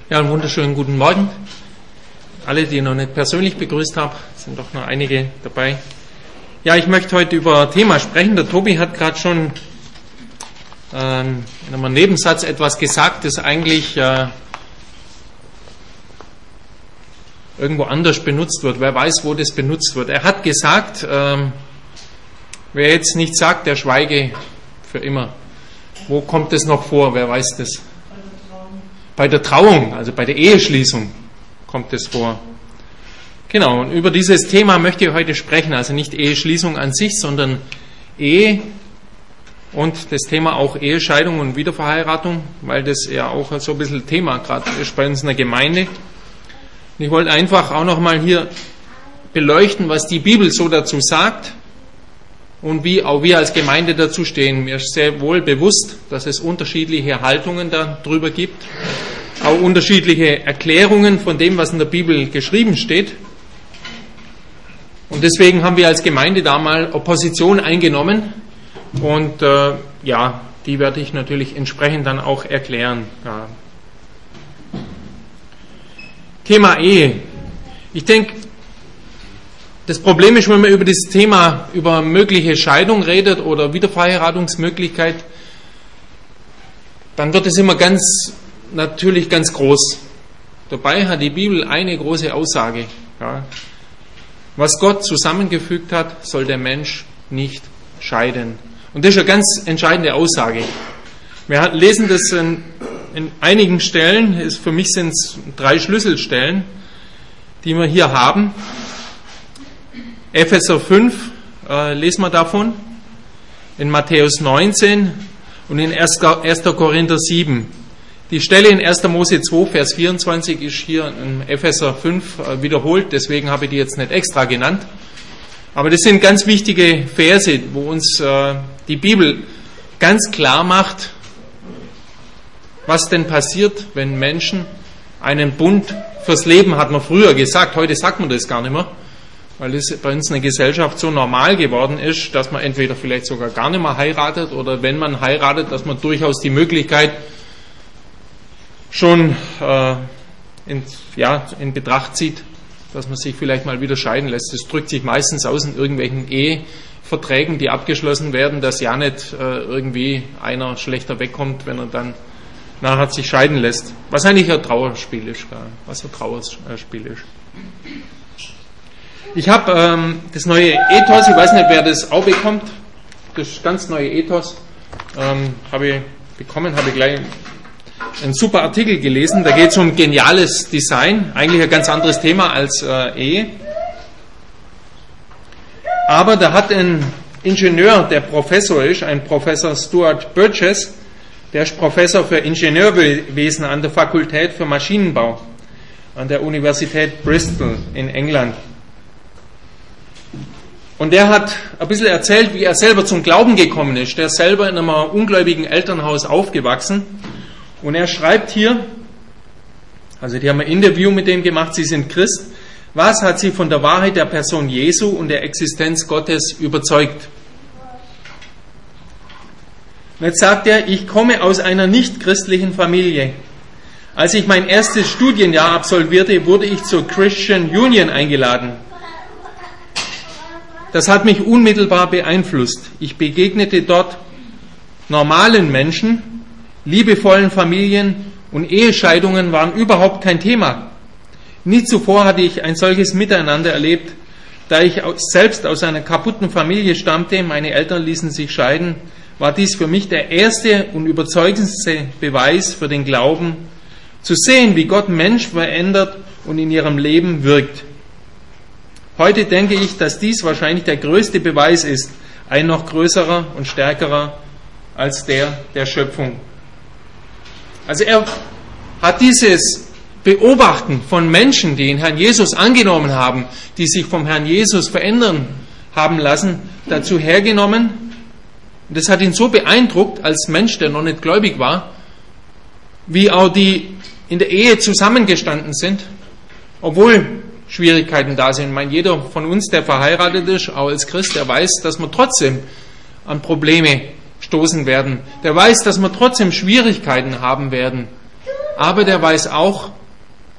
Ja, einen wunderschönen guten Morgen. Alle, die ich noch nicht persönlich begrüßt habe, sind doch noch einige dabei. Ja, ich möchte heute über ein Thema sprechen. Der Tobi hat gerade schon in einem Nebensatz etwas gesagt, das eigentlich irgendwo anders benutzt wird. Wer weiß, wo das benutzt wird. Er hat gesagt, wer jetzt nichts sagt, der schweige für immer. Wo kommt das noch vor? Wer weiß das? Bei der Trauung, also bei der Eheschließung kommt es vor. Genau, und über dieses Thema möchte ich heute sprechen. Also nicht Eheschließung an sich, sondern Ehe und das Thema auch Ehescheidung und Wiederverheiratung, weil das ja auch so ein bisschen Thema gerade ist bei uns in der Gemeinde. Und ich wollte einfach auch nochmal hier beleuchten, was die Bibel so dazu sagt und wie auch wir als Gemeinde dazu stehen. Mir ist sehr wohl bewusst, dass es unterschiedliche Haltungen darüber gibt, auch unterschiedliche Erklärungen von dem, was in der Bibel geschrieben steht. Und deswegen haben wir als Gemeinde da mal Opposition eingenommen und die werde ich natürlich entsprechend dann auch erklären. Ja. Thema Ehe. Ich denke, das Problem ist, wenn man über das Thema, über mögliche Scheidung redet oder Wiederverheiratungsmöglichkeit, dann wird es immer natürlich ganz groß. Dabei hat die Bibel eine große Aussage. Ja. Was Gott zusammengefügt hat, soll der Mensch nicht scheiden. Und das ist eine ganz entscheidende Aussage. Wir lesen das in einigen Stellen, für mich sind es 3 Schlüsselstellen, die wir hier haben. Epheser 5 lesen wir davon, in Matthäus 19 und in 1. Korinther 7. Die Stelle in 1. Mose 2, Vers 24 ist hier in Epheser 5 wiederholt, deswegen habe ich die jetzt nicht extra genannt. Aber das sind ganz wichtige Verse, wo uns die Bibel ganz klar macht, was denn passiert, wenn Menschen einen Bund fürs Leben, hat man früher gesagt, heute sagt man das gar nicht mehr, weil es bei uns in der Gesellschaft so normal geworden ist, dass man entweder vielleicht sogar gar nicht mehr heiratet oder wenn man heiratet, dass man durchaus die Möglichkeit schon in Betracht zieht, dass man sich vielleicht mal wieder scheiden lässt. Das drückt sich meistens aus in irgendwelchen Eheverträgen, die abgeschlossen werden, dass ja nicht irgendwie einer schlechter wegkommt, wenn er dann nachher sich scheiden lässt. Was eigentlich ein Trauerspiel ist. Ich habe das neue Ethos, ich weiß nicht, wer das auch bekommt, das ganz neue Ethos, habe ich gleich einen super Artikel gelesen, da geht es um geniales Design, eigentlich ein ganz anderes Thema als Ehe. Aber da hat ein Ingenieur, der Professor ist, ein Professor Stuart Burgess, der ist Professor für Ingenieurwesen an der Fakultät für Maschinenbau an der Universität Bristol in England. Und der hat ein bisschen erzählt, wie er selber zum Glauben gekommen ist. Der ist selber in einem ungläubigen Elternhaus aufgewachsen. Und er schreibt hier, also die haben ein Interview mit dem gemacht, sie sind Christ. Was hat sie von der Wahrheit der Person Jesu und der Existenz Gottes überzeugt? Und jetzt sagt er, ich komme aus einer nicht-christlichen Familie. Als ich mein erstes Studienjahr absolvierte, wurde ich zur Christian Union eingeladen. Das hat mich unmittelbar beeinflusst. Ich begegnete dort normalen Menschen, liebevollen Familien und Ehescheidungen waren überhaupt kein Thema. Nie zuvor hatte ich ein solches Miteinander erlebt. Da ich selbst aus einer kaputten Familie stammte, meine Eltern ließen sich scheiden, war dies für mich der erste und überzeugendste Beweis für den Glauben, zu sehen, wie Gott Menschen verändert und in ihrem Leben wirkt. Heute denke ich, dass dies wahrscheinlich der größte Beweis ist, ein noch größerer und stärkerer als der Schöpfung. Also er hat dieses Beobachten von Menschen, die den Herrn Jesus angenommen haben, die sich vom Herrn Jesus verändern haben lassen, dazu hergenommen. Und das hat ihn so beeindruckt, als Mensch, der noch nicht gläubig war, wie auch die in der Ehe zusammengestanden sind, obwohl Schwierigkeiten da sind. Ich meine, jeder von uns, der verheiratet ist, auch als Christ, der weiß, dass wir trotzdem an Probleme stoßen werden. Der weiß, dass wir trotzdem Schwierigkeiten haben werden. Aber der weiß auch,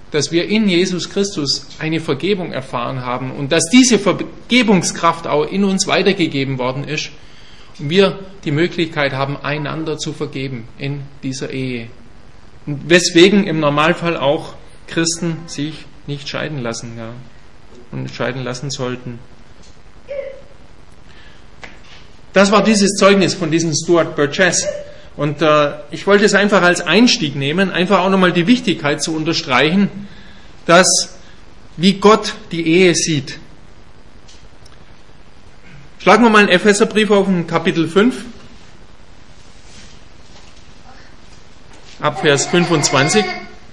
dass wir in Jesus Christus eine Vergebung erfahren haben und dass diese Vergebungskraft auch in uns weitergegeben worden ist und wir die Möglichkeit haben, einander zu vergeben in dieser Ehe. Und weswegen im Normalfall auch Christen sich nicht scheiden lassen, ja, und scheiden lassen sollten. Das war dieses Zeugnis von diesem Stuart Burgess. Und ich wollte es einfach als Einstieg nehmen, einfach auch nochmal die Wichtigkeit zu unterstreichen, dass wie Gott die Ehe sieht. Schlagen wir mal einen Epheserbrief auf, in Kapitel 5, ab Vers 25.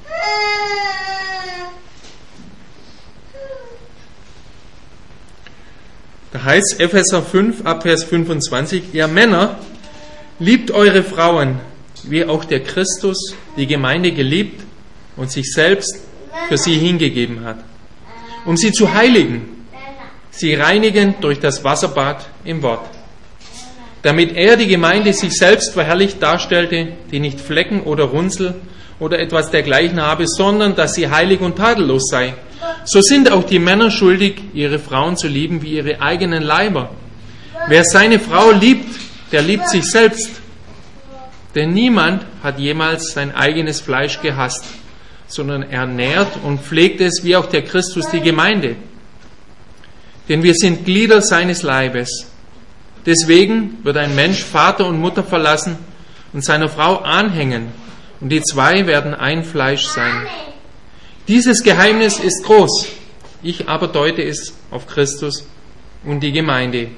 Da heißt Epheser 5, ab Vers 25, ihr Männer, liebt eure Frauen, wie auch der Christus die Gemeinde geliebt und sich selbst für sie hingegeben hat, um sie zu heiligen, sie reinigend durch das Wasserbad im Wort, damit er die Gemeinde sich selbst verherrlicht darstellte, die nicht Flecken oder Runzel oder etwas dergleichen habe, sondern dass sie heilig und tadellos sei. So sind auch die Männer schuldig, ihre Frauen zu lieben wie ihre eigenen Leiber. Wer seine Frau liebt, der liebt sich selbst. Denn niemand hat jemals sein eigenes Fleisch gehasst, sondern er nährt und pflegt es, wie auch der Christus die Gemeinde. Denn wir sind Glieder seines Leibes. Deswegen wird ein Mensch Vater und Mutter verlassen und seiner Frau anhängen, und die zwei werden ein Fleisch sein. Dieses Geheimnis ist groß. Ich aber deute es auf Christus und die Gemeinde.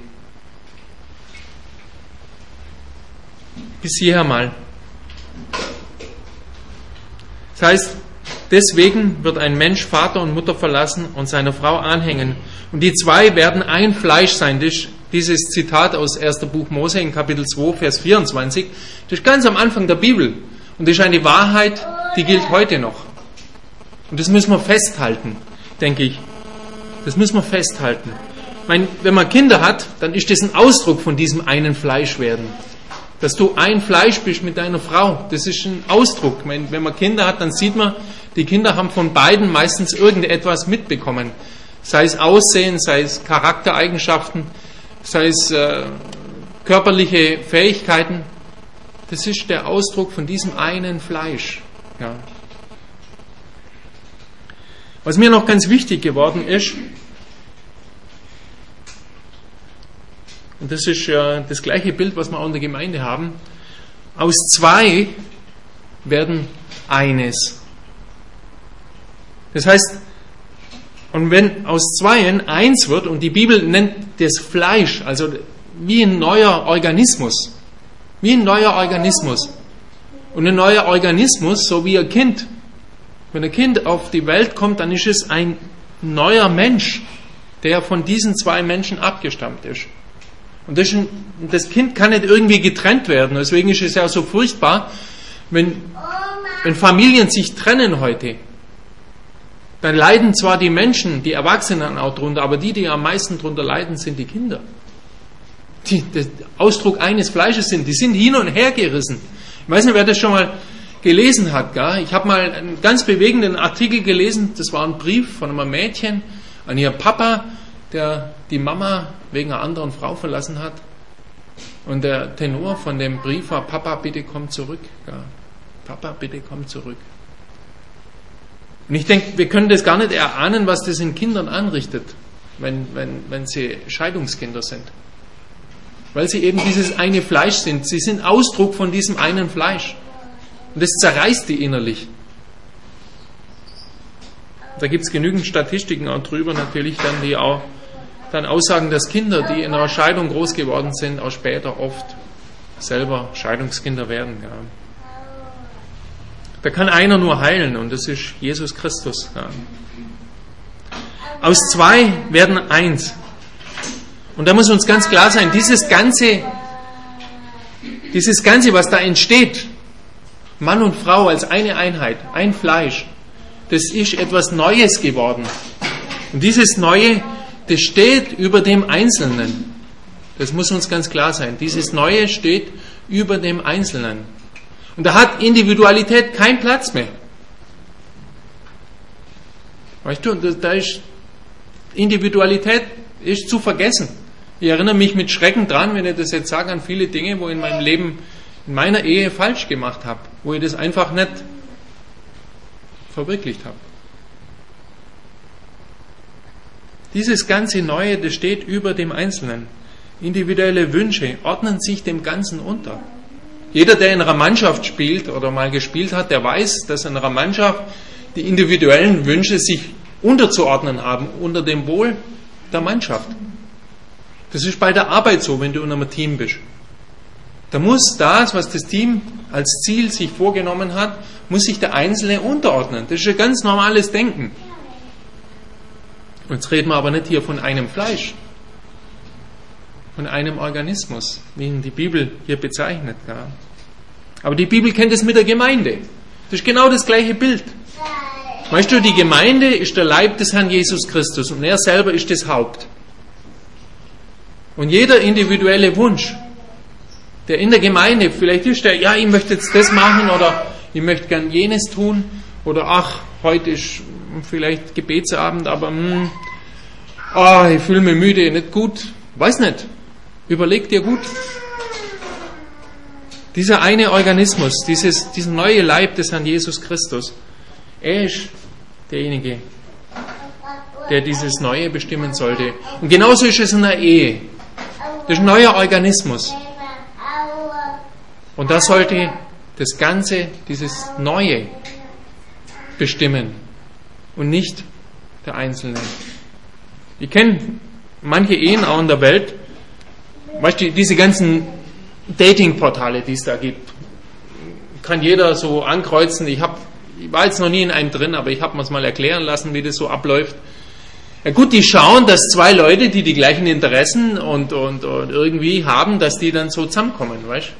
Bis hierher mal. Das heißt, deswegen wird ein Mensch Vater und Mutter verlassen und seiner Frau anhängen. Und die zwei werden ein Fleisch sein. Dieses Zitat aus 1. Buch Mose in Kapitel 2, Vers 24, das ist ganz am Anfang der Bibel. Und das ist eine Wahrheit, die gilt heute noch. Und das müssen wir festhalten, denke ich. Das müssen wir festhalten. Ich meine, wenn man Kinder hat, dann ist das ein Ausdruck von diesem einen Fleischwerden. Dass du ein Fleisch bist mit deiner Frau, das ist ein Ausdruck. Ich meine, wenn man Kinder hat, dann sieht man, die Kinder haben von beiden meistens irgendetwas mitbekommen. Sei es Aussehen, sei es Charaktereigenschaften, sei es körperliche Fähigkeiten. Das ist der Ausdruck von diesem einen Fleisch. Ja. Was mir noch ganz wichtig geworden ist, und das ist ja das gleiche Bild, was wir auch in der Gemeinde haben, aus zwei werden eines. Das heißt, und wenn aus zweien eins wird, und die Bibel nennt das Fleisch, also wie ein neuer Organismus, wie ein neuer Organismus. Und ein neuer Organismus, so wie ein Kind. Wenn ein Kind auf die Welt kommt, dann ist es ein neuer Mensch, der von diesen zwei Menschen abgestammt ist. Und das Kind kann nicht irgendwie getrennt werden. Deswegen ist es ja so furchtbar, wenn Familien sich trennen heute. Dann leiden zwar die Menschen, die Erwachsenen auch drunter, aber die am meisten drunter leiden, sind die Kinder. Die der Ausdruck eines Fleisches sind. Die sind hin und her gerissen. Ich weiß nicht, wer das schon mal gelesen hat. Gell? Ich habe mal einen ganz bewegenden Artikel gelesen. Das war ein Brief von einem Mädchen an ihr Papa, der die Mama wegen einer anderen Frau verlassen hat. Und der Tenor von dem Brief war: Papa, bitte komm zurück. Gell? Papa, bitte komm zurück. Und ich denke, wir können das gar nicht erahnen, was das in Kindern anrichtet, wenn sie Scheidungskinder sind. Weil sie eben dieses eine Fleisch sind. Sie sind Ausdruck von diesem einen Fleisch. Und das zerreißt die innerlich. Da gibt es genügend Statistiken auch drüber natürlich, dann, die auch dann aussagen, dass Kinder, die in einer Scheidung groß geworden sind, auch später oft selber Scheidungskinder werden. Ja. Da kann einer nur heilen, und das ist Jesus Christus. Ja. Aus zwei werden eins. Und da muss uns ganz klar sein, dieses Ganze, was da entsteht, Mann und Frau als eine Einheit, ein Fleisch, das ist etwas Neues geworden. Und dieses Neue, das steht über dem Einzelnen. Das muss uns ganz klar sein. Dieses Neue steht über dem Einzelnen. Und da hat Individualität keinen Platz mehr. Weißt du, da ist Individualität ist zu vergessen. Ich erinnere mich mit Schrecken dran, wenn ich das jetzt sage, an viele Dinge, wo ich in meinem Leben, in meiner Ehe falsch gemacht habe, wo ich das einfach nicht verwirklicht habe. Dieses ganze Neue, das steht über dem Einzelnen. Individuelle Wünsche ordnen sich dem Ganzen unter. Jeder, der in einer Mannschaft spielt oder mal gespielt hat, der weiß, dass in einer Mannschaft die individuellen Wünsche sich unterzuordnen haben unter dem Wohl der Mannschaft. Das ist bei der Arbeit so, wenn du in einem Team bist. Da muss das, was das Team als Ziel sich vorgenommen hat, muss sich der Einzelne unterordnen. Das ist ein ganz normales Denken. Jetzt reden wir aber nicht hier von einem Fleisch, von einem Organismus, wie ihn die Bibel hier bezeichnet. Ja. Aber die Bibel kennt es mit der Gemeinde. Das ist genau das gleiche Bild. Weißt du, die Gemeinde ist der Leib des Herrn Jesus Christus und er selber ist das Haupt. Und jeder individuelle Wunsch, der in der Gemeinde, vielleicht ist der, ja, ich möchte jetzt das machen oder ich möchte gern jenes tun oder ach, heute ist vielleicht Gebetsabend, aber ich fühle mich müde, nicht gut, weiß nicht. Überleg dir gut. Dieser eine Organismus, dieser neue Leib des Herrn Jesus Christus, er ist derjenige, der dieses Neue bestimmen sollte. Und genauso ist es in der Ehe. Das ist ein neuer Organismus. Und da sollte das Ganze, dieses Neue bestimmen und nicht der Einzelne. Ich kenne manche Ehen auch in der Welt, weißt du, diese ganzen Dating-Portale, die es da gibt, kann jeder so ankreuzen. Ich war jetzt noch nie in einem drin, aber ich habe mir es mal erklären lassen, wie das so abläuft. Ja gut, die schauen, dass zwei Leute, die die gleichen Interessen und irgendwie haben, dass die dann so zusammenkommen, weißt?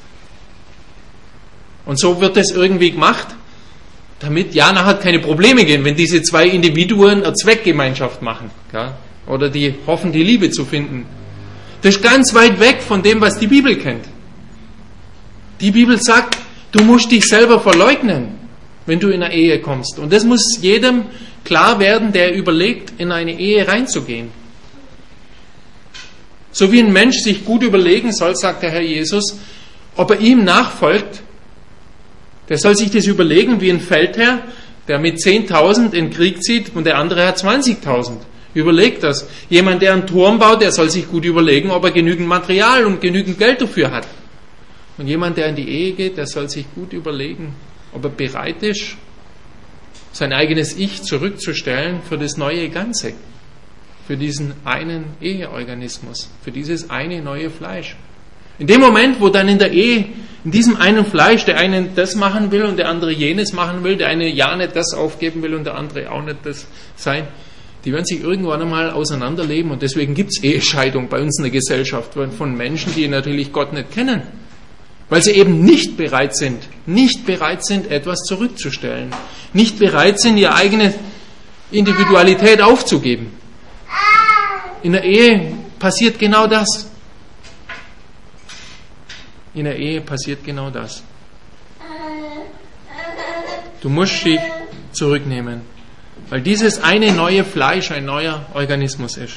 Und so wird das irgendwie gemacht, damit ja nachher keine Probleme gehen, wenn diese zwei Individuen eine Zweckgemeinschaft machen, ja? Oder die hoffen, die Liebe zu finden. Das ist ganz weit weg von dem, was die Bibel kennt. Die Bibel sagt, du musst dich selber verleugnen, wenn du in eine Ehe kommst. Und das muss jedem klar werden, der überlegt, in eine Ehe reinzugehen. So wie ein Mensch sich gut überlegen soll, sagt der Herr Jesus, ob er ihm nachfolgt, der soll sich das überlegen wie ein Feldherr, der mit 10.000 in den Krieg zieht und der andere hat 20.000. Überlegt das. Jemand, der einen Turm baut, der soll sich gut überlegen, ob er genügend Material und genügend Geld dafür hat. Und jemand, der in die Ehe geht, der soll sich gut überlegen, ob er bereit ist, sein eigenes Ich zurückzustellen für das neue Ganze, für diesen einen Eheorganismus, für dieses eine neue Fleisch. In dem Moment, wo dann in der Ehe, in diesem einen Fleisch, der eine das machen will und der andere jenes machen will, der eine ja nicht das aufgeben will und der andere auch nicht das sein, die werden sich irgendwann einmal auseinanderleben und deswegen gibt es Ehescheidung bei uns in der Gesellschaft von Menschen, die natürlich Gott nicht kennen. Weil sie eben nicht bereit sind, etwas zurückzustellen, nicht bereit sind, ihre eigene Individualität aufzugeben. In der Ehe passiert genau das. In der Ehe passiert genau das. Du musst dich zurücknehmen, weil dieses eine neue Fleisch ein neuer Organismus ist.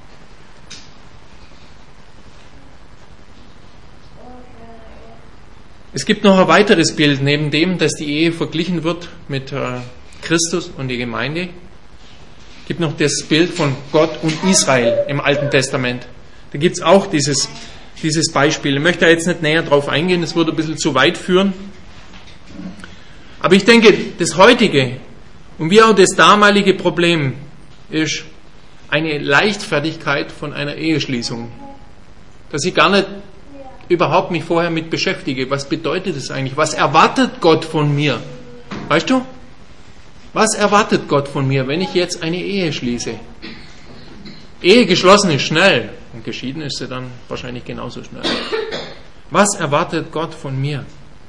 Es gibt noch ein weiteres Bild, neben dem, dass die Ehe verglichen wird mit Christus und die Gemeinde. Es gibt noch das Bild von Gott und Israel im Alten Testament. Da gibt es auch dieses Beispiel. Ich möchte da jetzt nicht näher drauf eingehen, das würde ein bisschen zu weit führen. Aber ich denke, das heutige und wie auch das damalige Problem ist eine Leichtfertigkeit von einer Eheschließung. Dass ich gar nicht überhaupt mich vorher mit beschäftige. Was bedeutet das eigentlich? Was erwartet Gott von mir? Weißt du? Was erwartet Gott von mir, wenn ich jetzt eine Ehe schließe? Ehe geschlossen ist schnell und geschieden ist sie dann wahrscheinlich genauso schnell. Was erwartet Gott von mir?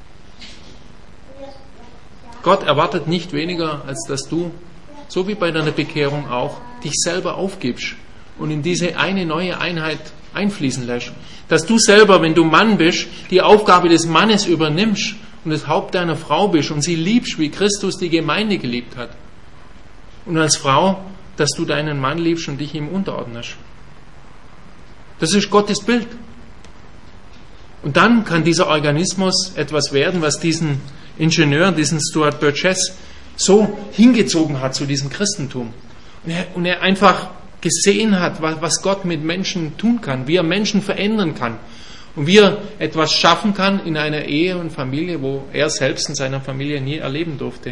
Gott erwartet nicht weniger, als dass du, so wie bei deiner Bekehrung auch, dich selber aufgibst und in diese eine neue Einheit einfließen lässt. Dass du selber, wenn du Mann bist, die Aufgabe des Mannes übernimmst und das Haupt deiner Frau bist und sie liebst, wie Christus die Gemeinde geliebt hat. Und als Frau, dass du deinen Mann liebst und dich ihm unterordnest. Das ist Gottes Bild. Und dann kann dieser Organismus etwas werden, was diesen Ingenieur, diesen Stuart Burgess, so hingezogen hat zu diesem Christentum. Und er einfach gesehen hat, was Gott mit Menschen tun kann, wie er Menschen verändern kann und wie er etwas schaffen kann in einer Ehe und Familie, wo er selbst in seiner Familie nie erleben durfte.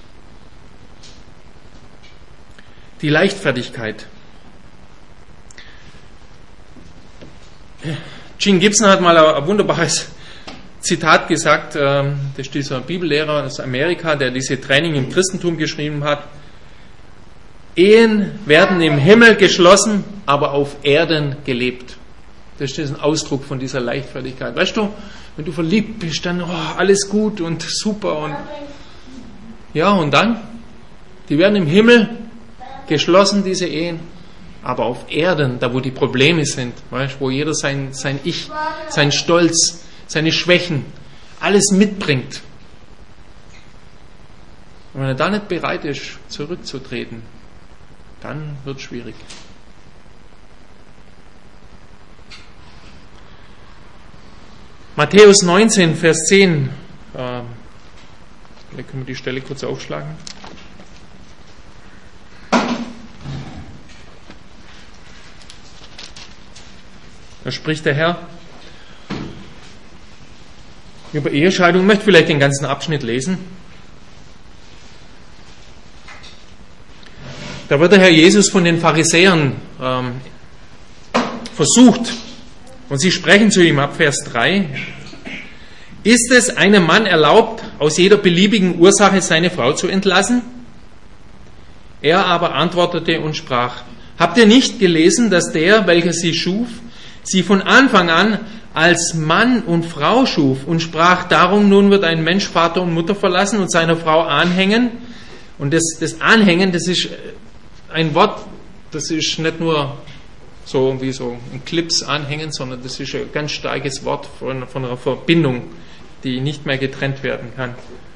Die Leichtfertigkeit. Gene Gibson hat mal ein wunderbares Zitat gesagt, das ist dieser Bibellehrer aus Amerika, der diese Training im Christentum geschrieben hat. Ehen werden im Himmel geschlossen, aber auf Erden gelebt. Das ist ein Ausdruck von dieser Leichtfertigkeit. Weißt du, wenn du verliebt bist, dann alles gut und super. Und ja, und dann? Die werden im Himmel geschlossen, diese Ehen, aber auf Erden, da wo die Probleme sind, weißt, wo jeder sein Ich, sein Stolz, seine Schwächen, alles mitbringt. Und wenn er da nicht bereit ist, zurückzutreten, dann wird es schwierig. Matthäus 19, Vers 10. Vielleicht können wir die Stelle kurz aufschlagen. Da spricht der Herr über Ehescheidung. Ich möchte vielleicht den ganzen Abschnitt lesen. Da wird der Herr Jesus von den Pharisäern versucht. Und sie sprechen zu ihm ab Vers 3. Ist es einem Mann erlaubt, aus jeder beliebigen Ursache seine Frau zu entlassen? Er aber antwortete und sprach, habt ihr nicht gelesen, dass der, welcher sie schuf, sie von Anfang an als Mann und Frau schuf und sprach, darum nun wird ein Mensch Vater und Mutter verlassen und seiner Frau anhängen. Und das Anhängen, das ist ein Wort, das ist nicht nur so wie so ein Clips anhängen, sondern das ist ein ganz starkes Wort von einer Verbindung, die nicht mehr getrennt werden kann.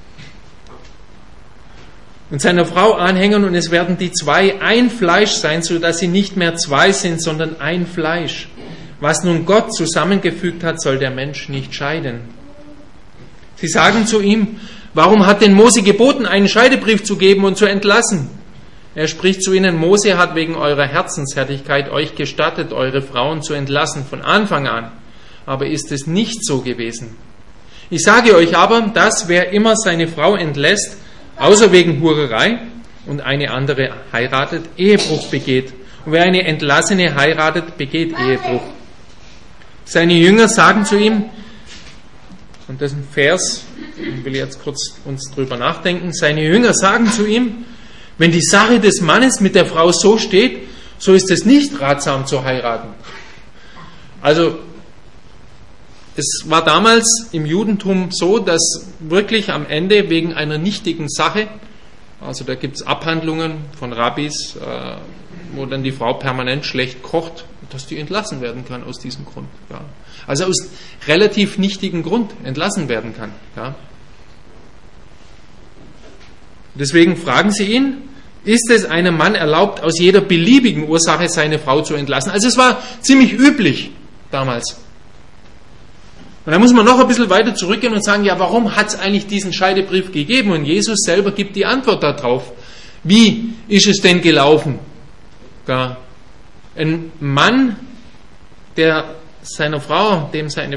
Und seiner Frau anhängen und es werden die zwei ein Fleisch sein, sodass sie nicht mehr zwei sind, sondern ein Fleisch. Was nun Gott zusammengefügt hat, soll der Mensch nicht scheiden. Sie sagen zu ihm, warum hat denn Mose geboten, einen Scheidebrief zu geben und zu entlassen? Er spricht zu ihnen, Mose hat wegen eurer Herzenshärtigkeit euch gestattet, eure Frauen zu entlassen von Anfang an. Aber ist es nicht so gewesen? Ich sage euch aber, dass wer immer seine Frau entlässt, außer wegen Hurerei und eine andere heiratet, Ehebruch begeht. Und wer eine Entlassene heiratet, begeht Ehebruch. Seine Jünger sagen zu ihm, und das ist ein Vers, ich will jetzt kurz uns drüber nachdenken, seine Jünger sagen zu ihm, wenn die Sache des Mannes mit der Frau so steht, so ist es nicht ratsam zu heiraten. Also es war damals im Judentum so, dass wirklich am Ende wegen einer nichtigen Sache, also da gibt es Abhandlungen von Rabbis, wo dann die Frau permanent schlecht kocht, dass die entlassen werden kann aus diesem Grund. Ja. Also aus relativ nichtigen Grund entlassen werden kann. Ja. Deswegen fragen sie ihn, ist es einem Mann erlaubt, aus jeder beliebigen Ursache seine Frau zu entlassen? Also es war ziemlich üblich damals. Und da muss man noch ein bisschen weiter zurückgehen und sagen, ja, warum hat es eigentlich diesen Scheidebrief gegeben? Und Jesus selber gibt die Antwort darauf. Wie ist es denn gelaufen? Ja. Ein Mann, der seiner Frau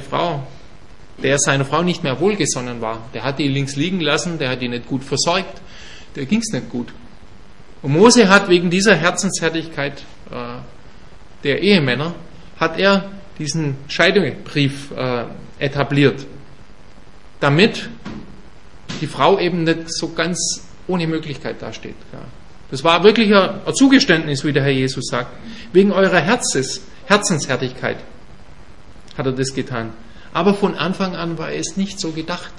nicht mehr wohlgesonnen war, der hat die links liegen lassen, der hat die nicht gut versorgt, der ging es nicht gut. Und Mose hat wegen dieser Herzenshärtigkeit der Ehemänner, hat er diesen Scheidungsbrief etabliert, damit die Frau eben nicht so ganz ohne Möglichkeit dasteht. Ja. Das war wirklich ein Zugeständnis, wie der Herr Jesus sagt. Wegen eurer Herzenshärtigkeit hat er das getan. Aber von Anfang an war es nicht so gedacht.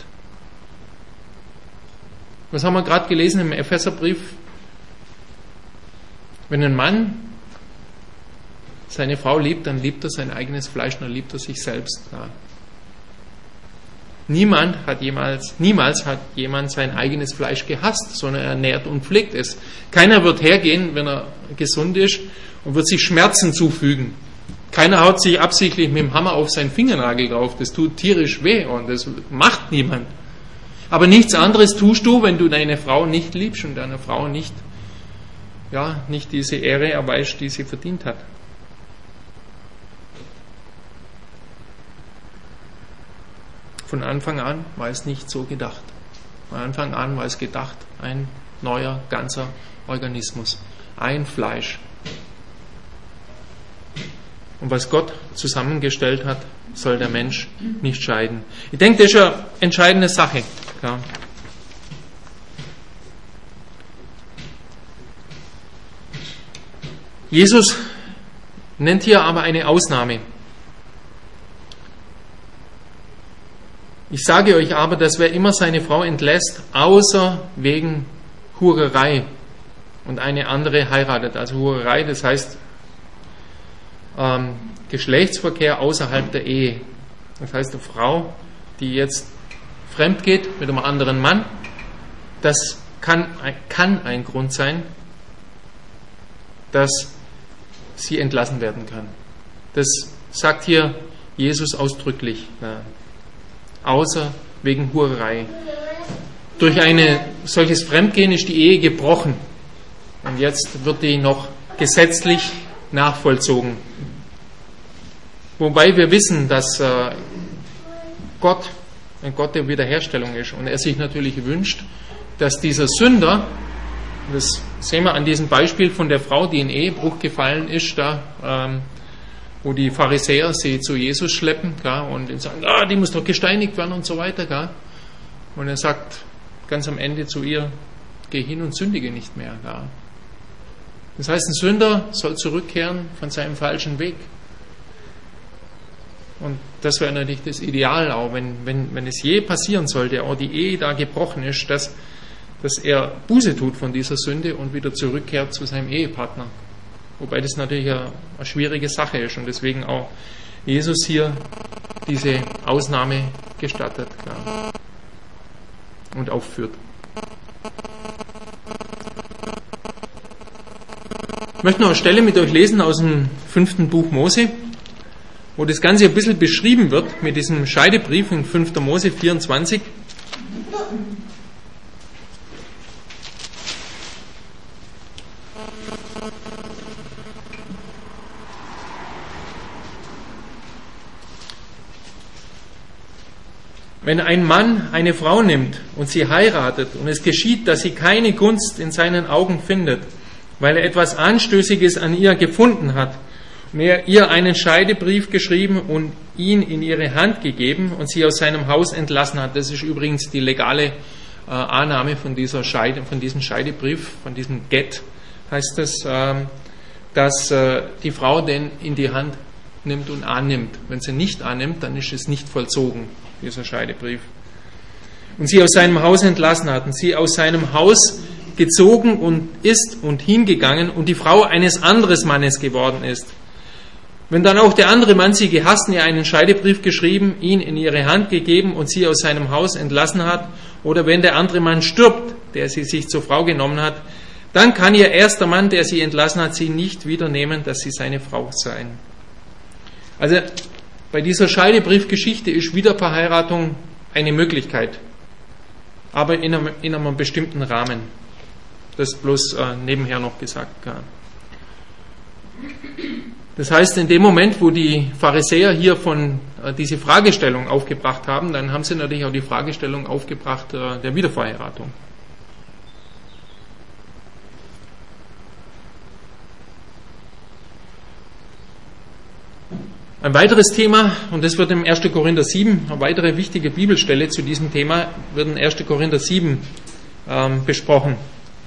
Was haben wir gerade gelesen im Epheserbrief? Wenn ein Mann seine Frau liebt, dann liebt er sein eigenes Fleisch, dann liebt er sich selbst. Ja. Niemals hat jemand sein eigenes Fleisch gehasst, sondern er nährt und pflegt es. Keiner wird hergehen, wenn er gesund ist, und wird sich Schmerzen zufügen. Keiner haut sich absichtlich mit dem Hammer auf seinen Fingernagel drauf. Das tut tierisch weh und das macht niemand. Aber nichts anderes tust du, wenn du deine Frau nicht liebst und deiner Frau nicht diese Ehre erweist, die sie verdient hat. Von Anfang an war es nicht so gedacht. Von Anfang an war es gedacht, ein neuer, ganzer Organismus, ein Fleisch. Und was Gott zusammengestellt hat, soll der Mensch nicht scheiden. Ich denke, das ist eine entscheidende Sache. Ja. Jesus nennt hier aber eine Ausnahme. Ich sage euch aber, dass wer immer seine Frau entlässt, außer wegen Hurerei und eine andere heiratet. Also Hurerei, das heißt Geschlechtsverkehr außerhalb der Ehe. Das heißt, eine Frau, die jetzt fremd geht mit einem anderen Mann, das kann ein Grund sein, dass sie entlassen werden kann. Das sagt hier Jesus ausdrücklich. Ja. Außer wegen Hurerei. Durch ein solches Fremdgehen ist die Ehe gebrochen. Und jetzt wird die noch gesetzlich nachvollzogen. Wobei wir wissen, dass Gott ein Gott der Wiederherstellung ist und er sich natürlich wünscht, dass dieser Sünder, das sehen wir an diesem Beispiel von der Frau, die in Ehebruch gefallen ist, da wo die Pharisäer sie zu Jesus schleppen und sagen, die muss doch gesteinigt werden und so weiter. Und er sagt ganz am Ende zu ihr, geh hin und sündige nicht mehr. Das heißt, ein Sünder soll zurückkehren von seinem falschen Weg. Und das wäre natürlich das Ideal, auch wenn es je passieren sollte, auch die Ehe da gebrochen ist, dass er Buße tut von dieser Sünde und wieder zurückkehrt zu seinem Ehepartner. Wobei das natürlich eine schwierige Sache ist und deswegen auch Jesus hier diese Ausnahme gestattet und aufführt. Ich möchte noch eine Stelle mit euch lesen aus dem 5. Buch Mose, wo das Ganze ein bisschen beschrieben wird mit diesem Scheidebrief in 5. Mose 24. Wenn ein Mann eine Frau nimmt und sie heiratet und es geschieht, dass sie keine Gunst in seinen Augen findet, weil er etwas Anstößiges an ihr gefunden hat und er ihr einen Scheidebrief geschrieben und ihn in ihre Hand gegeben und sie aus seinem Haus entlassen hat. Das ist übrigens die legale Annahme von diesem Scheidebrief, von diesem Get, heißt es, dass die Frau den in die Hand nimmt und annimmt. Wenn sie nicht annimmt, dann ist es nicht vollzogen, dieser Scheidebrief. Und sie aus seinem Haus entlassen hat und sie aus seinem Haus gezogen und ist und hingegangen und die Frau eines anderen Mannes geworden ist. Wenn dann auch der andere Mann sie gehasst und ihr einen Scheidebrief geschrieben, ihn in ihre Hand gegeben und sie aus seinem Haus entlassen hat, oder wenn der andere Mann stirbt, der sie sich zur Frau genommen hat, dann kann ihr erster Mann, der sie entlassen hat, sie nicht wieder nehmen, dass sie seine Frau seien. Also bei dieser Scheidebriefgeschichte ist Wiederverheiratung eine Möglichkeit, aber in einem bestimmten Rahmen. Das bloß nebenher noch gesagt. Das heißt, in dem Moment, wo die Pharisäer hier diese Fragestellung aufgebracht haben, dann haben sie natürlich auch die Fragestellung aufgebracht der Wiederverheiratung. Ein weiteres Thema, und das wird im 1. Korinther 7, eine weitere wichtige Bibelstelle zu diesem Thema, wird in 1. Korinther 7 besprochen.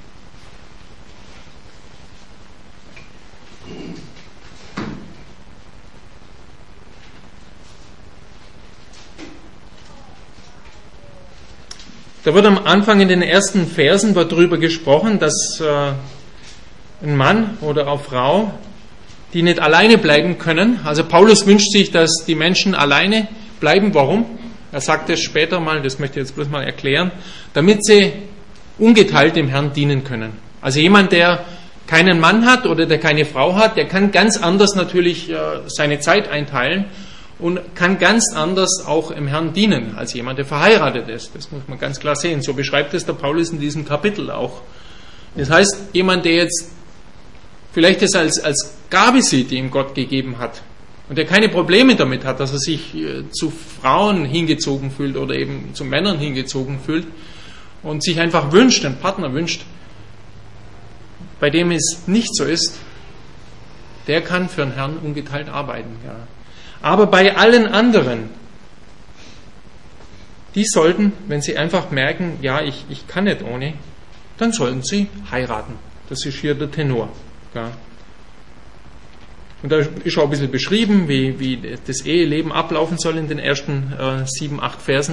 Da wird am Anfang in den ersten Versen darüber gesprochen, dass ein Mann oder eine Frau, die nicht alleine bleiben können. Also Paulus wünscht sich, dass die Menschen alleine bleiben. Warum? Er sagt es später mal, das möchte ich jetzt bloß mal erklären, damit sie ungeteilt dem Herrn dienen können. Also jemand, der keinen Mann hat oder der keine Frau hat, der kann ganz anders natürlich seine Zeit einteilen und kann ganz anders auch im Herrn dienen, als jemand, der verheiratet ist. Das muss man ganz klar sehen. So beschreibt es der Paulus in diesem Kapitel auch. Das heißt, jemand, der jetzt vielleicht das als Gabe sieht, die ihm Gott gegeben hat, und der keine Probleme damit hat, dass er sich zu Frauen hingezogen fühlt oder eben zu Männern hingezogen fühlt und sich einfach wünscht, einen Partner wünscht, bei dem es nicht so ist, der kann für den Herrn ungeteilt arbeiten. Ja. Aber bei allen anderen, die sollten, wenn sie einfach merken, ja, ich kann nicht ohne, dann sollten sie heiraten. Das ist hier der Tenor. Ja. Und da ist auch ein bisschen beschrieben, wie das Eheleben ablaufen soll in den ersten 7, 8 Versen.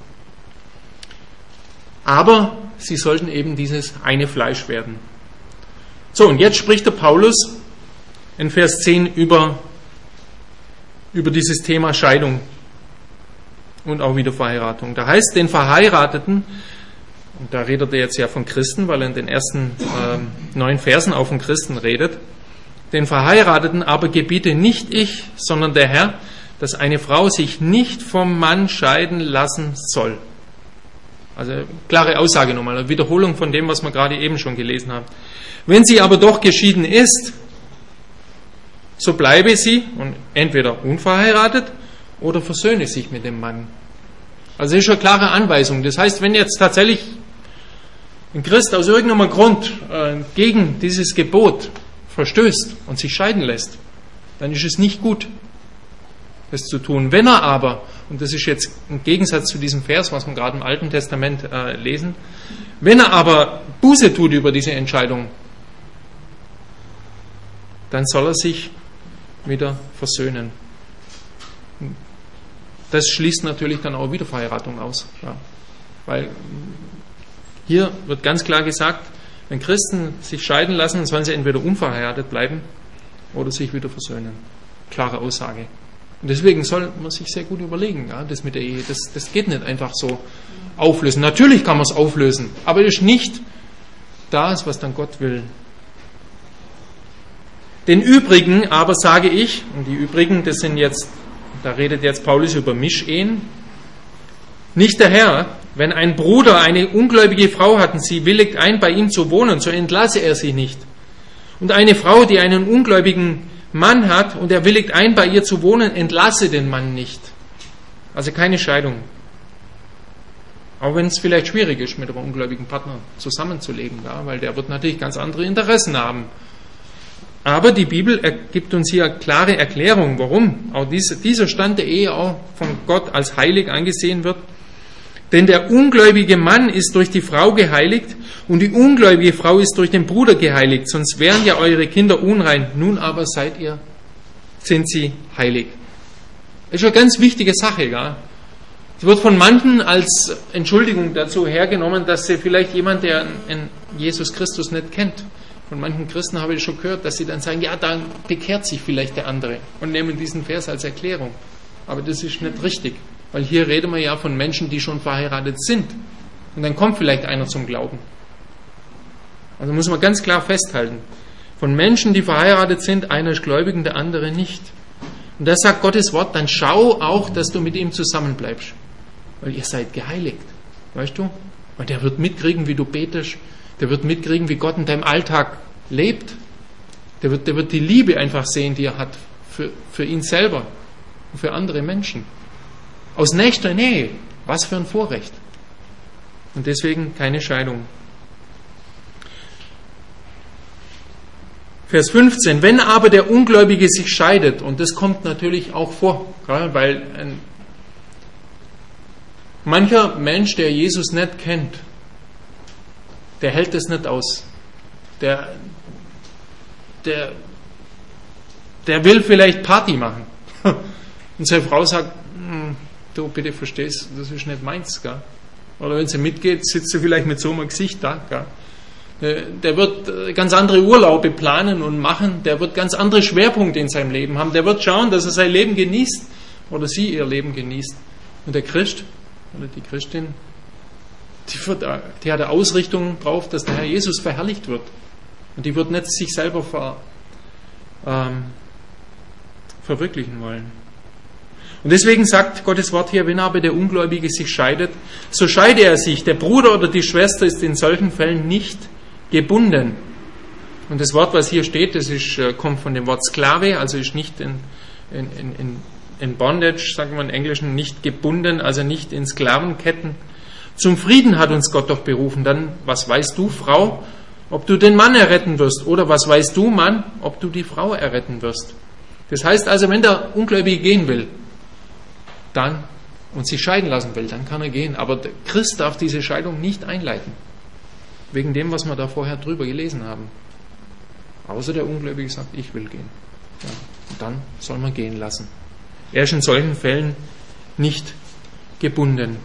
Aber sie sollten eben dieses eine Fleisch werden. So, und jetzt spricht der Paulus in Vers 10 über dieses Thema Scheidung und auch Wiederverheiratung. Da heißt, den Verheirateten, und da redet er jetzt ja von Christen, weil er in den ersten 9 Versen auch von Christen redet, den Verheirateten aber gebiete nicht ich, sondern der Herr, dass eine Frau sich nicht vom Mann scheiden lassen soll. Also klare Aussage nochmal, eine Wiederholung von dem, was wir gerade eben schon gelesen haben. Wenn sie aber doch geschieden ist, so bleibe sie entweder unverheiratet oder versöhne sich mit dem Mann. Also das ist eine klare Anweisung. Das heißt, wenn jetzt tatsächlich ein Christ aus irgendeinem Grund gegen dieses Gebot verstößt und sich scheiden lässt, dann ist es nicht gut, das zu tun. Wenn er aber, und das ist jetzt im Gegensatz zu diesem Vers, was wir gerade im Alten Testament lesen, wenn er aber Buße tut über diese Entscheidung, dann soll er sich wieder versöhnen. Das schließt natürlich dann auch Wiederverheiratung aus. Ja. Weil hier wird ganz klar gesagt, wenn Christen sich scheiden lassen, sollen sie entweder unverheiratet bleiben oder sich wieder versöhnen. Klare Aussage. Und deswegen soll man sich sehr gut überlegen, ja, das mit der Ehe, das geht nicht einfach so auflösen. Natürlich kann man es auflösen, aber es ist nicht das, was dann Gott will. Den Übrigen aber sage ich, und die Übrigen, das sind jetzt, da redet jetzt Paulus über Mischehen, nicht der Herr, wenn ein Bruder eine ungläubige Frau hat und sie willigt ein, bei ihm zu wohnen, so entlasse er sie nicht. Und eine Frau, die einen ungläubigen Mann hat und er willigt ein, bei ihr zu wohnen, entlasse den Mann nicht. Also keine Scheidung. Auch wenn es vielleicht schwierig ist, mit einem ungläubigen Partner zusammenzuleben, ja, weil der wird natürlich ganz andere Interessen haben. Aber die Bibel gibt uns hier eine klare Erklärung, warum auch dieser Stand der Ehe auch von Gott als heilig angesehen wird. Denn der ungläubige Mann ist durch die Frau geheiligt und die ungläubige Frau ist durch den Bruder geheiligt, sonst wären ja eure Kinder unrein. Nun aber sind sie heilig. Das ist eine ganz wichtige Sache. Ja? Es wird von manchen als Entschuldigung dazu hergenommen, dass sie vielleicht jemand, der Jesus Christus nicht kennt. Von manchen Christen habe ich schon gehört, dass sie dann sagen, ja, dann bekehrt sich vielleicht der andere und nehmen diesen Vers als Erklärung. Aber das ist nicht richtig, weil hier reden wir ja von Menschen, die schon verheiratet sind. Und dann kommt vielleicht einer zum Glauben. Also muss man ganz klar festhalten. Von Menschen, die verheiratet sind, einer ist gläubig und der andere nicht. Und das sagt Gottes Wort, dann schau auch, dass du mit ihm zusammenbleibst. Weil ihr seid geheiligt. Weißt du? Weil der wird mitkriegen, wie du betest. Der wird mitkriegen, wie Gott in deinem Alltag lebt. Der wird die Liebe einfach sehen, die er hat für ihn selber und für andere Menschen. Aus nächster Nähe. Was für ein Vorrecht. Und deswegen keine Scheidung. Vers 15. Wenn aber der Ungläubige sich scheidet, und das kommt natürlich auch vor, weil mancher Mensch, der Jesus nicht kennt, der hält das nicht aus. Der will vielleicht Party machen. Und seine Frau sagt, du bitte verstehst, das ist nicht meins. Gell? Oder wenn sie mitgeht, sitzt sie vielleicht mit so einem Gesicht da. Gell? Der wird ganz andere Urlaube planen und machen. Der wird ganz andere Schwerpunkte in seinem Leben haben. Der wird schauen, dass er sein Leben genießt oder sie ihr Leben genießt. Und der Christ oder die Christin, die hat eine Ausrichtung drauf, dass der Herr Jesus verherrlicht wird. Und die wird nicht sich selber verwirklichen wollen. Und deswegen sagt Gottes Wort hier, wenn aber der Ungläubige sich scheidet, so scheide er sich. Der Bruder oder die Schwester ist in solchen Fällen nicht gebunden. Und das Wort, was hier steht, das kommt von dem Wort Sklave, also ist nicht in Bondage, sagen wir im Englischen, nicht gebunden, also nicht in Sklavenketten. Zum Frieden hat uns Gott doch berufen. Dann, was weißt du, Frau, ob du den Mann erretten wirst? Oder was weißt du, Mann, ob du die Frau erretten wirst? Das heißt also, wenn der Ungläubige gehen will, dann und sich scheiden lassen will, dann kann er gehen. Aber der Christ darf diese Scheidung nicht einleiten. Wegen dem, was wir da vorher drüber gelesen haben. Außer der Ungläubige sagt, ich will gehen. Ja, und dann soll man gehen lassen. Er ist in solchen Fällen nicht gebunden.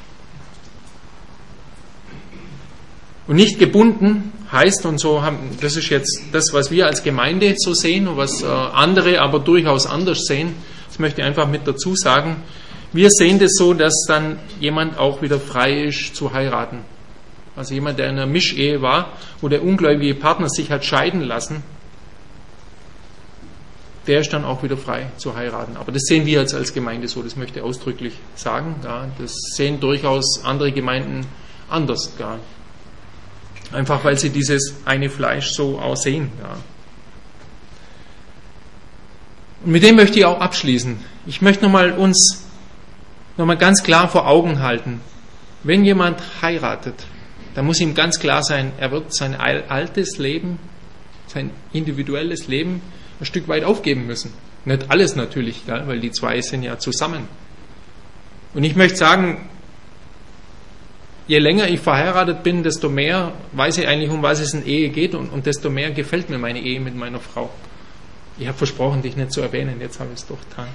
Und nicht gebunden heißt, und so das ist jetzt das, was wir als Gemeinde so sehen und was andere aber durchaus anders sehen. Das möchte ich einfach mit dazu sagen. Wir sehen das so, dass dann jemand auch wieder frei ist zu heiraten. Also jemand, der in einer Mischehe war, wo der ungläubige Partner sich hat scheiden lassen, der ist dann auch wieder frei zu heiraten. Aber das sehen wir jetzt als Gemeinde so, das möchte ich ausdrücklich sagen. Ja, das sehen durchaus andere Gemeinden anders. Ja. Einfach weil sie dieses eine Fleisch so auch sehen. Ja. Und mit dem möchte ich auch abschließen. Ich möchte uns nochmal ganz klar vor Augen halten. Wenn jemand heiratet, dann muss ihm ganz klar sein, er wird sein altes Leben, sein individuelles Leben ein Stück weit aufgeben müssen. Nicht alles natürlich, weil die zwei sind ja zusammen. Und ich möchte sagen, je länger ich verheiratet bin, desto mehr weiß ich eigentlich, um was es in Ehe geht und desto mehr gefällt mir meine Ehe mit meiner Frau. Ich habe versprochen, dich nicht zu erwähnen, jetzt habe ich es doch getan.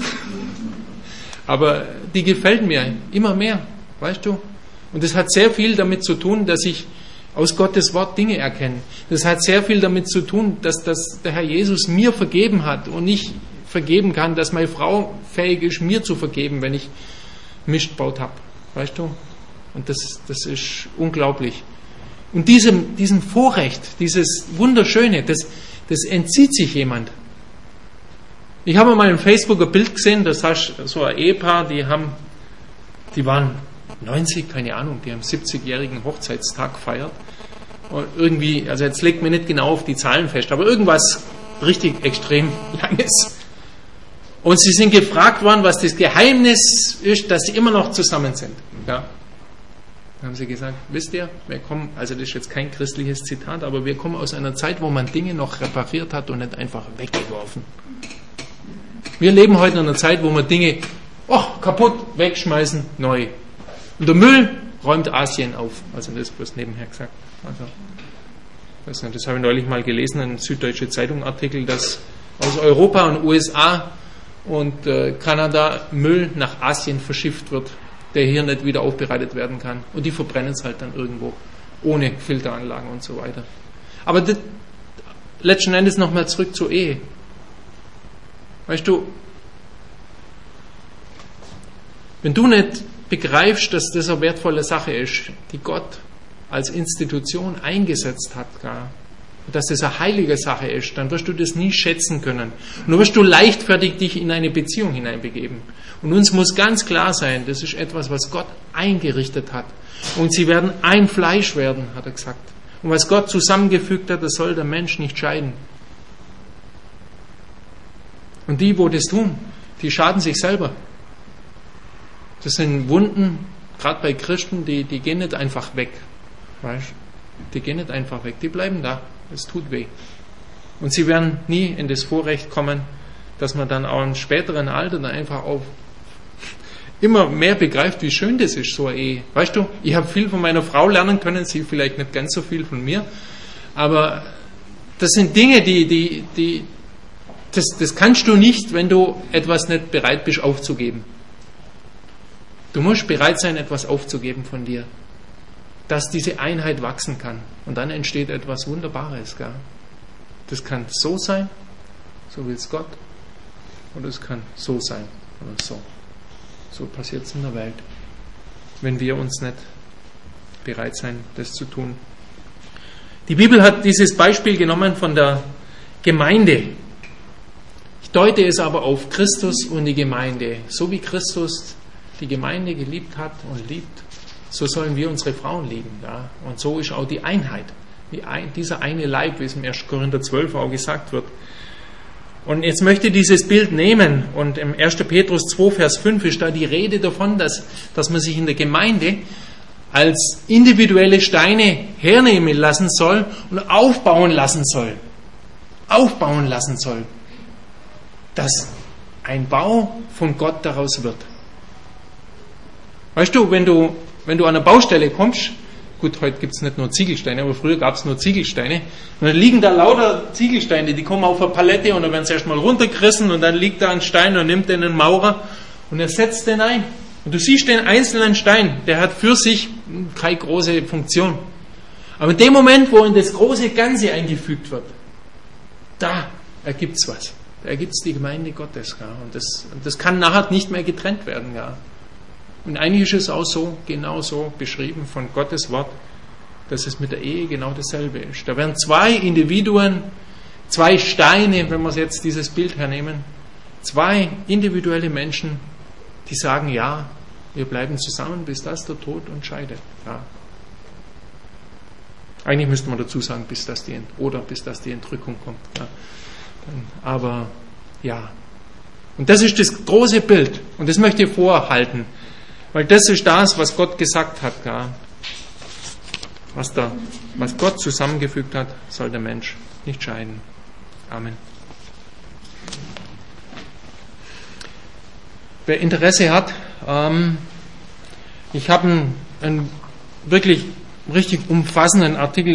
Aber die gefällt mir immer mehr, weißt du? Und das hat sehr viel damit zu tun, dass ich aus Gottes Wort Dinge erkenne. Das hat sehr viel damit zu tun, dass der Herr Jesus mir vergeben hat und ich vergeben kann, dass meine Frau fähig ist, mir zu vergeben, wenn ich Mist gebaut habe. Weißt du? Und das ist unglaublich. Und diesem Vorrecht, dieses Wunderschöne, das entzieht sich jemand. Ich habe mal im Facebook ein Bild gesehen, das hast so ein Ehepaar, die waren 90, keine Ahnung, die haben 70-jährigen Hochzeitstag gefeiert. Und irgendwie, also jetzt legt mir nicht genau auf die Zahlen fest, aber irgendwas richtig extrem Langes. Und sie sind gefragt worden, was das Geheimnis ist, dass sie immer noch zusammen sind. Ja. Dann haben sie gesagt, wisst ihr, wir kommen, also das ist jetzt kein christliches Zitat, aber wir kommen aus einer Zeit, wo man Dinge noch repariert hat und nicht einfach weggeworfen. Wir leben heute in einer Zeit, wo man Dinge kaputt, wegschmeißen, neu. Und der Müll räumt Asien auf. Also das bloß nebenher gesagt. Also, das habe ich neulich mal gelesen, ein Süddeutsche Zeitung Artikel, dass aus Europa und USA und Kanada Müll nach Asien verschifft wird, der hier nicht wieder aufbereitet werden kann. Und die verbrennen es halt dann irgendwo, ohne Filteranlagen und so weiter. Aber letzten Endes nochmal zurück zur Ehe. Weißt du, wenn du nicht begreifst, dass das eine wertvolle Sache ist, die Gott als Institution eingesetzt hat, dass das eine heilige Sache ist, dann wirst du das nie schätzen können. Und dann wirst du leichtfertig dich in eine Beziehung hineinbegeben. Und uns muss ganz klar sein, das ist etwas, was Gott eingerichtet hat. Und sie werden ein Fleisch werden, hat er gesagt. Und was Gott zusammengefügt hat, das soll der Mensch nicht scheiden. Und die, wo das tun, die schaden sich selber. Das sind Wunden, gerade bei Christen, die gehen nicht einfach weg. Weißt? Die gehen nicht einfach weg, die bleiben da. Es tut weh. Und sie werden nie in das Vorrecht kommen, dass man dann auch im späteren Alter dann einfach auch immer mehr begreift, wie schön das ist, so eine Ehe. Weißt du, ich habe viel von meiner Frau lernen können, sie vielleicht nicht ganz so viel von mir, aber das sind Dinge, das kannst du nicht, wenn du etwas nicht bereit bist aufzugeben. Du musst bereit sein, etwas aufzugeben von dir, dass diese Einheit wachsen kann. Und dann entsteht etwas Wunderbares. Gell? Das kann so sein, so will es Gott, oder es kann so sein, oder so. So passiert es in der Welt, wenn wir uns nicht bereit sein, das zu tun. Die Bibel hat dieses Beispiel genommen von der Gemeinde. Ich deute es aber auf Christus und die Gemeinde. So wie Christus die Gemeinde geliebt hat und liebt, so sollen wir unsere Frauen lieben. Ja? Und so ist auch die Einheit. Dieser eine Leib, wie es im 1. Korinther 12 auch gesagt wird. Und jetzt möchte ich dieses Bild nehmen und im 1. Petrus 2, Vers 5 ist da die Rede davon, dass man sich in der Gemeinde als individuelle Steine hernehmen lassen soll und aufbauen lassen soll. Aufbauen lassen soll. Dass ein Bau von Gott daraus wird. Weißt du, wenn du an eine Baustelle kommst, gut, heute gibt es nicht nur Ziegelsteine, aber früher gab es nur Ziegelsteine. Und dann liegen da lauter Ziegelsteine, die kommen auf eine Palette und dann werden sie erstmal runtergerissen und dann liegt da ein Stein und nimmt den einen Maurer und er setzt den ein. Und du siehst den einzelnen Stein, der hat für sich keine große Funktion. Aber in dem Moment, wo in das große Ganze eingefügt wird, da ergibt es was. Da ergibt es die Gemeinde Gottes. Ja. Und das kann nachher nicht mehr getrennt werden. Ja. Und eigentlich ist es auch so, genau so beschrieben von Gottes Wort, dass es mit der Ehe genau dasselbe ist. Da werden zwei Individuen, zwei Steine, wenn wir jetzt dieses Bild hernehmen, zwei individuelle Menschen, die sagen, ja, wir bleiben zusammen, bis das der Tod uns scheidet. Ja. Eigentlich müsste man dazu sagen, bis das die Entrückung kommt. Ja. Aber ja. Und das ist das große Bild. Und das möchte ich vorhalten. Weil das ist das, was Gott gesagt hat. Ja. Was Gott zusammengefügt hat, soll der Mensch nicht scheiden. Amen. Wer Interesse hat, ich habe einen wirklich richtig umfassenden Artikel